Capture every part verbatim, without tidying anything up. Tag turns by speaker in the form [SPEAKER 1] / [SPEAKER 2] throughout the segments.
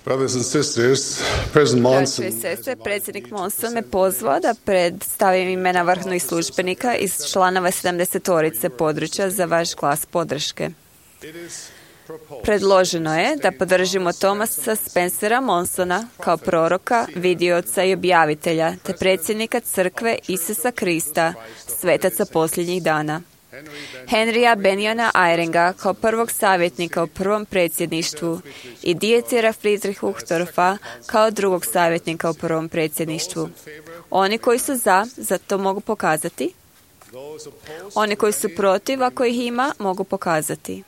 [SPEAKER 1] Brothers and sisters, President Monson
[SPEAKER 2] Braćo i sestre, predsjednik Monson me pozvao da predstavim imena vrhovnih službenika iz članova sedamdesetorice područja za vaš glas podrške. Predloženo je da podržimo Thomasa Spencera Monsona kao proroka, vidioca i objavitelja, te predsjednika crkve Isusa Krista, svetaca posljednjih dana. Henrya Benjana Eyringa kao prvog savjetnika u prvom predsjedništvu i Dietira Friedrich Uchtdorfa kao drugog savjetnika u prvom predsjedništvu. Oni koji su za, za to mogu pokazati. Oni koji su protiv, ako ih ima, mogu pokazati.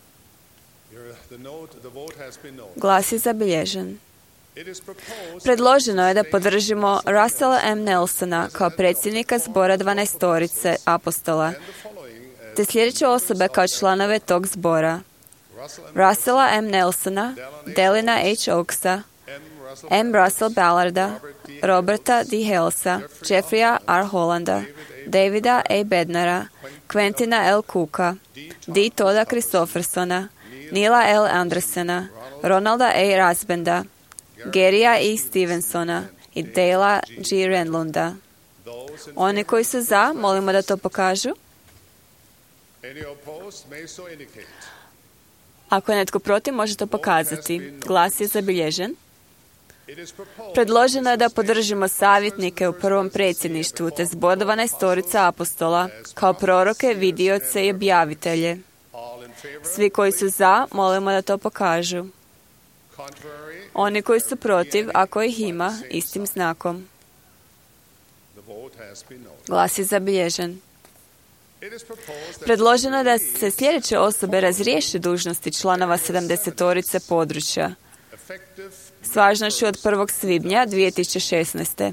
[SPEAKER 2] Glas je zabilježen. Predloženo je da podržimo Russella M. Nelsona kao predsjednika zbora dvanaestorice apostola, te sljedeće osobe kao članove tog zbora: Russella M. Nelsona, Delina H. Oaksa, M. Russell Ballarda, Roberta D. Halesa, Jeffreya R. Hollanda, Davida A. Bednara, Quentina L. Cooka, D. Toda Christophersona, Nila L. Andersona, Ronalda A. Rasbenda, Garya E. Stevensona i Dale G. Renlunda. Oni koji su za, molimo da to pokažu. Ako je netko protiv, može to pokazati. Glas je zabilježen. Predloženo je da podržimo savjetnike u prvom predsjedništvu te zbor dvanaestorica apostola kao proroke, vidioce i objavitelje. Svi koji su za, molimo da to pokažu. Oni koji su protiv, ako ih ima, istim znakom. Glas je zabilježen. Predloženo je da se sljedeće osobe razriješe dužnosti članova sedamdesetorice područja s važnošću od prvog svibnja dvije tisuće šesnaeste.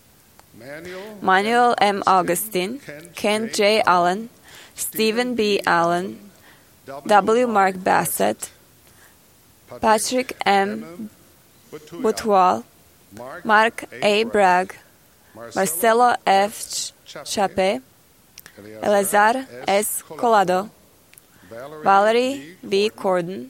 [SPEAKER 2] Manuel M. Augustin, Ken J. Allen, Stephen B. Allen, W. Mark Bassett, Patrick M. Butwal, Mark A. Bragg, Marcelo F. Chape, Eleazar S. Colado, Valerie B. Corden,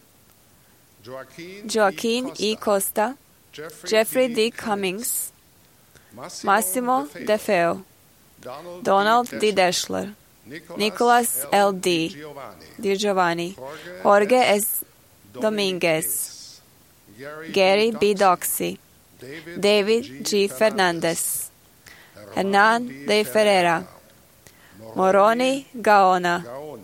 [SPEAKER 2] Joaquin E. Costa, Jeffrey D. Cummings, Massimo De Feo, Donald D. Deschler, Nicholas L. D. Di Giovanni, Jorge S. Dominguez, Gary B. Doxy, David G. Fernandez, Hernan de Ferreira, Moroni Gaona,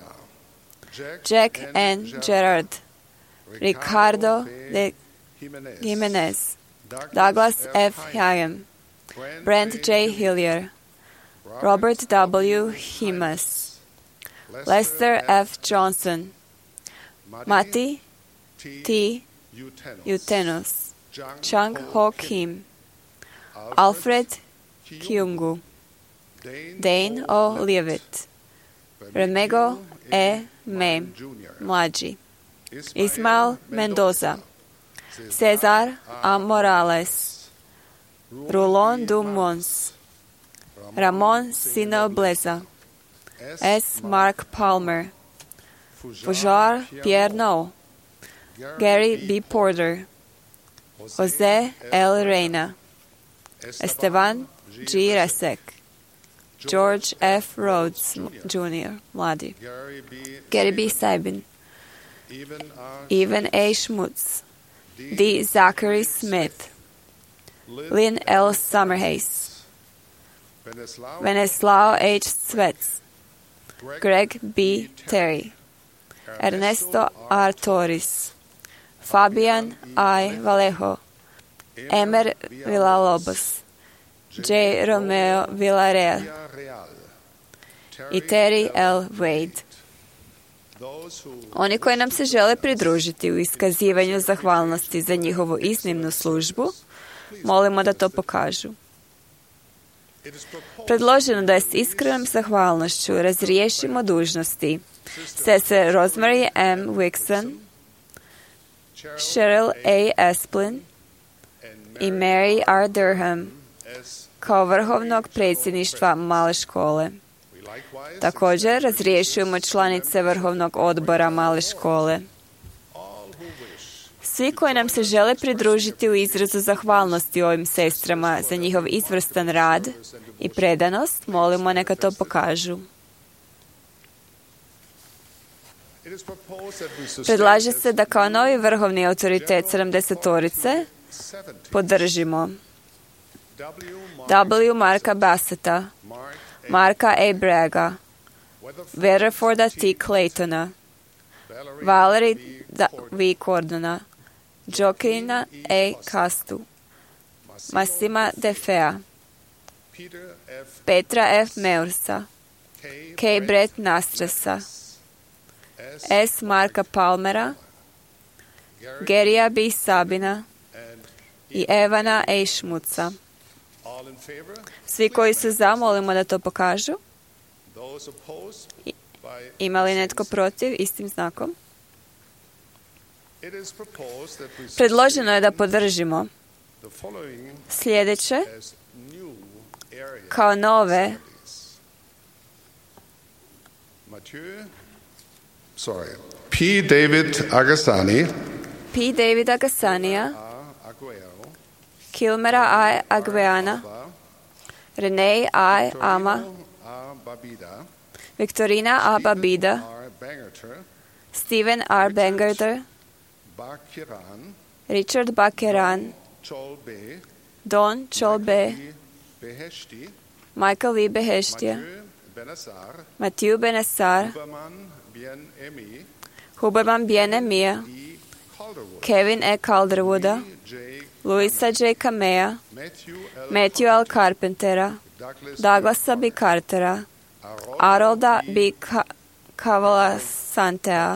[SPEAKER 2] Jack N. Gerard, Ricardo de Jimenez, Douglas F. Hagen, Brent J. Hillier, Robert W. Himas, Lester F. Johnson, Mati T. Utenos, Chung Ho Kim, Alfred Kyungu, Dane O. Leavitt, Remego E. Mem, mlađi, Ismael Mendoza, Cesar A. Morales, Rulon Du Mons, Ramon Sino Bleza, S. Mark Palmer, Fujar Pierre No, Gary B. Porter, Jose L. Reina, Esteban G. Resek, George F. Rhodes Junior, mladi, Gary B. Sabin, Ivan A. Schmutz, D. Zachary Smith, Lynn L. Summerhays, Veneslao H. Svets, Greg B. Terry, Ernesto R. Torres, Fabian I. Vallejo, Emer Villalobos, J. Romeo Villarreal i Terry L. Wade. Oni koji nam se žele pridružiti u iskazivanju zahvalnosti za njihovu iznimnu službu, molimo da to pokažu. Predloženo da je s iskrenom zahvalnošću razriješimo dužnosti sestre Rosemary M. Wixon, Cheryl A. Esplin i Mary R. Durham kao vrhovnog predsjedništva male škole. Također razriješujemo članice vrhovnog odbora male škole. Svi koji nam se žele pridružiti u izrazu zahvalnosti ovim sestrama za njihov izvrstan rad i predanost, molimo neka to pokažu. Predlaže se da kao novi vrhovni autoritet sedamdesetorice podržimo W. Marka Basseta, Marka A. Bragga, Weatherforda T. Claytona, Valerie V. Cordona, Joaquina A. Castu, Massima De Fea, Petra F. Meursa, K. Brett Nastrasa, S. Marka Palmera, Gerija B. Sabina i Evana A. Šmuca. Svi koji su za, molimo da to pokažu. Ima li netko protiv istim znakom? Predloženo je da podržimo sljedeće kao nove
[SPEAKER 1] Sorry. P. David Agassani,
[SPEAKER 2] P. David Agassanija, Kilmera A. Agveana, Renee A. Ama, Viktorina A. Babida, Steven R. Bangerter, Richard Bakeran, Don Cholbe, Michael V. Beheštija, Matthew Benassar, Huberman Bien-Emija, Kevin E. Calderwooda, Luisa J. Kamea, Matthew L. Carpentera, Douglasa B. Cartera, Arolda B. Cavala Santea,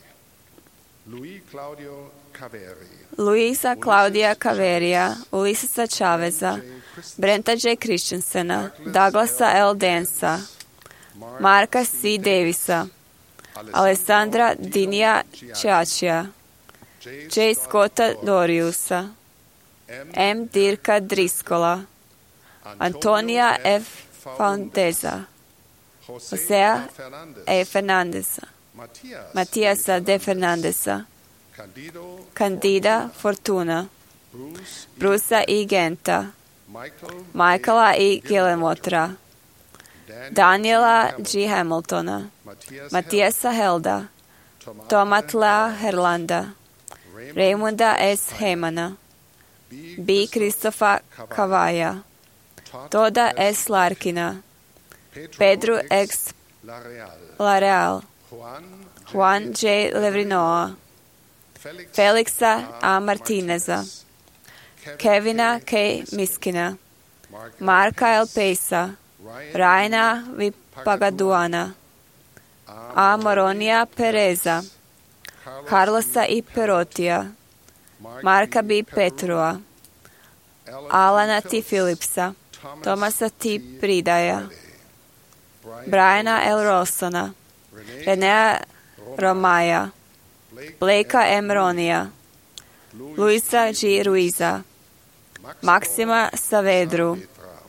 [SPEAKER 2] Luisa Claudia Caveria, Ulisasa Chaveza, Brenta J. Christensena, Douglasa L. Dansa, Marka C. Davisa, Alessandra Dinija Čačija, J. Scotta Doriusa, M. Dirka Driskola, Antonija F. Fondeza, Josea E. Fernandeza, Matijasa D. Fernandeza, Candida Fortuna, Brusa I. Genta, Michaela I. Gillemotra, Daniela G. Hamiltona, Matijasa Helda, Tomatla Herlanda, Raymunda S. Heymana, B. Kristofa Kavaja, Toda S. Larkina, Pedro X. Lareal, Juan J. Levrinoa, Felixa A. Martineza, Kevina K. Miskina, Marka L. Pejsa, Rajna V. Pagaduana, A. Moronija Pereza, Carlosa I. Perotija, Marka B. Petrua, Alana T. Philipsa, Tomasa T. Pridaja, Briana L. Rossona, Renea Romaja, Blakea M. Ronija, Luisa G. Ruiza, Maksima Savedru,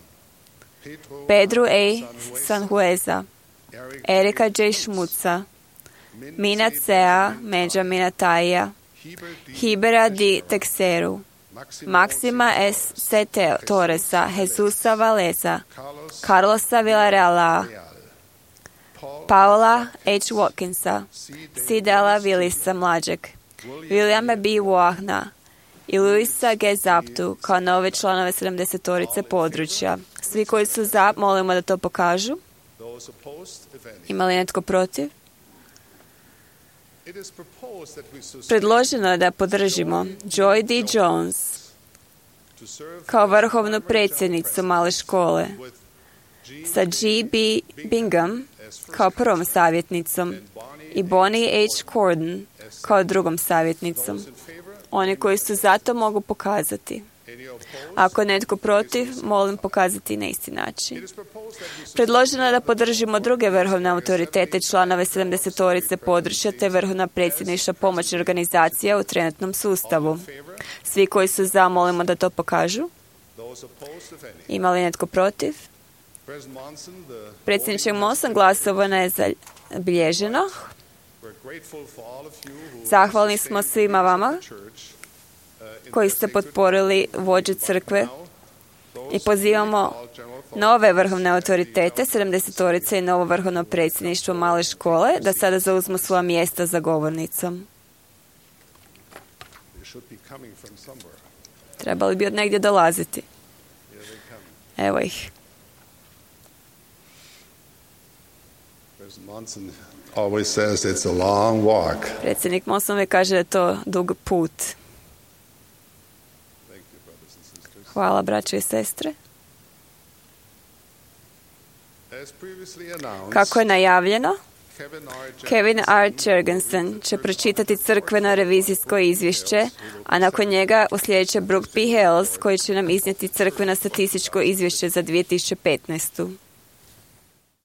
[SPEAKER 2] Pedro A. Sanhueza, Erika J. Šmuca, Mina C A. Benjamina Taija, Hibera D. Texeru, Maksima S. C. Torresa, Jesusa Valesa, Carlosa Villareala, Paula H. Watkinsa, Sidela Willisa mlađeg, Williama B. Wahna i Luisa G. Zaptu kao nove članove sedamdesetorice područja. Svi koji su za, molimo da to pokažu. Ima li netko protiv? Predloženo je da podržimo Joy D. Jones kao vrhovnu predsjednicu male škole sa G. B. Bingham kao prvom savjetnicom i Bonnie H. Corden kao drugom savjetnicom. Oni koji su za to mogu pokazati. Ako je netko protiv, molim pokazati na isti način. Predloženo je da podržimo druge vrhovne autoritete, članove sedamdesetorice područja te vrhovna predsjedništva pomoćne organizacije u trenutnom sustavu. Svi koji su za, molimo da to pokažu. Ima li netko protiv? Predsjedniče Monson, glasovano je zabilježeno. Zahvalni smo svima vama koji ste potporili vođe crkve i pozivamo nove vrhovne autoritete, sedamdesetorice i novo vrhovno predsjedništvo male škole, da sada zauzmu svoja mjesta za govornicom. Trebali bi od negdje dolaziti. Evo ih.
[SPEAKER 1] Always says it's a long walk.
[SPEAKER 2] Predsjednik Monson uvijek kaže da je to dug put. Hvala, braćo i sestre. Kako je najavljeno, Kevin R. Jurgensen će pročitati crkveno revizijsko izvješće, a nakon njega uslijedit će Brooke P. Hales koji će nam iznijeti crkveno statističko izvješće za dvije tisuće petnaestu.